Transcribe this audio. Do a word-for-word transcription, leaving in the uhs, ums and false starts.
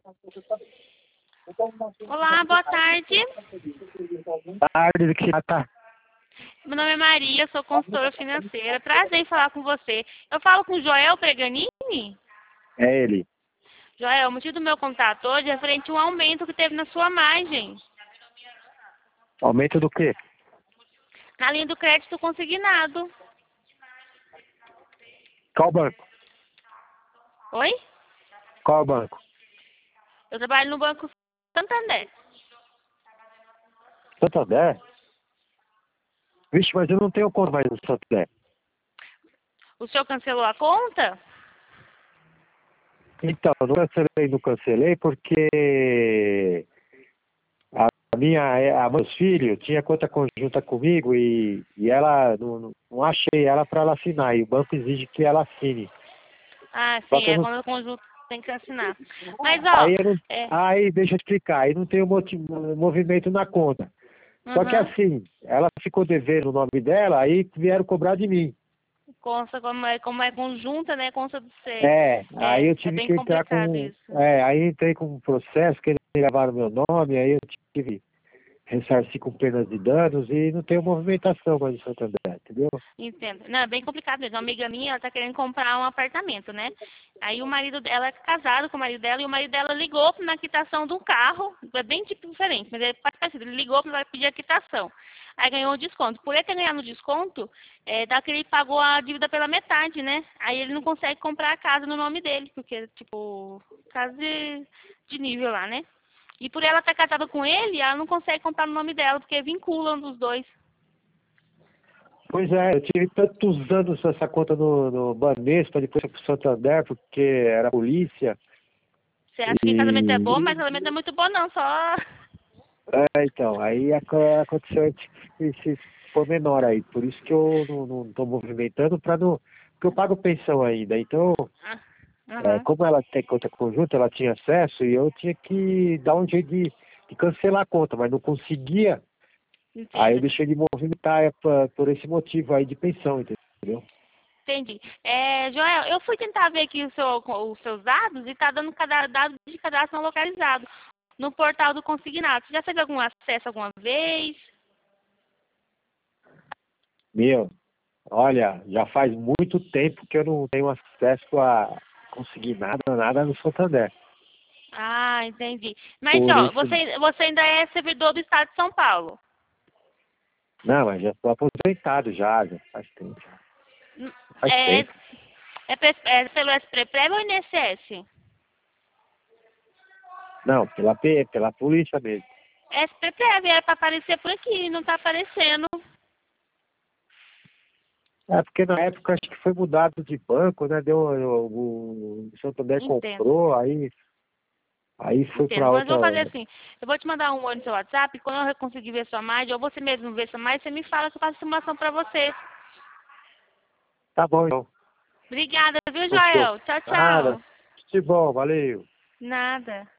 Olá, boa tarde. Tarde, que tá. Meu nome é Maria, sou consultora financeira. Prazer em falar com você. Eu falo com o Joel Preganini? É ele. Joel, o motivo do meu contato hoje é referente a um aumento que teve na sua margem. Aumento do quê? Na linha do crédito consignado. Qual banco? Oi? Qual banco? Eu trabalho no Banco Santander. Santander? Vixe, mas eu não tenho conta mais no Santander. O senhor cancelou a conta? Então, não cancelei, não cancelei porque a minha, a meus filhos tinha conta conjunta comigo e, e ela, não, não não achei ela para ela assinar e o banco exige que ela assine. Ah, Só sim, que eu é não, quando o conjunto tem que assinar. Mas, ó, aí, eu não, é... aí deixa eu explicar, aí não tem o moti- movimento na conta. Só que Uhum. assim, ela ficou devendo o nome dela, aí vieram cobrar de mim. Consta como é, como é conjunta, né? Consta do ser. É, aí É, eu é tive bem que entrar complicado com. isso. É, aí entrei com um processo que eles levaram meu nome, aí eu tive que ressarcir com penas de danos e não tenho movimentação mais no Santander, entendeu? Entendo. Não, é bem complicado mesmo. Uma amiga minha, ela tá querendo comprar um apartamento, né? Aí o marido dela é casado com o marido dela e o marido dela ligou na quitação do carro. É bem tipo diferente, mas é parecido. Ele ligou para pedir a quitação. Aí ganhou o desconto. Por ele ter ganhado o desconto, é, dá que ele pagou a dívida pela metade, né? Aí ele não consegue comprar a casa no nome dele, porque, tipo, casa de, de nível lá, né? E por ela estar casada com ele, ela não consegue comprar no nome dela, porque vinculam os dois. Pois é, eu tive tantos anos essa conta no, no Banespa, depois fui pro Santander, porque era polícia. Você acha que casamento é bom, mas casamento não é muito bom não, só... É, então, aí aco- aconteceu esse, esse pormenor aí, por isso que eu não, não tô movimentando para não. Porque eu pago pensão ainda, então. Ah, É, aham, como ela tem conta conjunta, ela tinha acesso e eu tinha que dar um jeito de, de cancelar a conta, mas não conseguia. Aí eu entendo. deixei de movimentar é, pra- por esse motivo aí de pensão, entendeu? Entendi. É, Joel, eu fui tentar ver aqui o seu- os seus dados e tá dando cada, dados de cadastro não localizado no portal do consignado. Você já fez algum acesso alguma vez? Meu, olha, já faz muito tempo que eu não tenho acesso a conseguir nada, nada no Santander. Ah, entendi. Mas, Por ó, isso. você, você ainda é servidor do Estado de São Paulo. Não, mas já estou aposentado já, já faz tempo. Já. Hum, Faz É, tempo. é, pe- é pelo S P P R E V ou I N S S? Não, pela, P- pela polícia mesmo. S P P R E V era para aparecer por aqui, não tá aparecendo. É porque na época acho que foi mudado de banco, né? Deu, o, o Santander Entendo. comprou, aí, aí foi Entendo. para Mas outra. vou fazer assim. Eu vou te mandar um oi no seu WhatsApp. Quando eu conseguir ver sua margem, ou você mesmo ver sua margem, você me fala que eu faço simulação para você. Tá bom, então. Obrigada, viu, Fechou. Joel? Tchau, Nada. tchau. Que bom, valeu. Nada.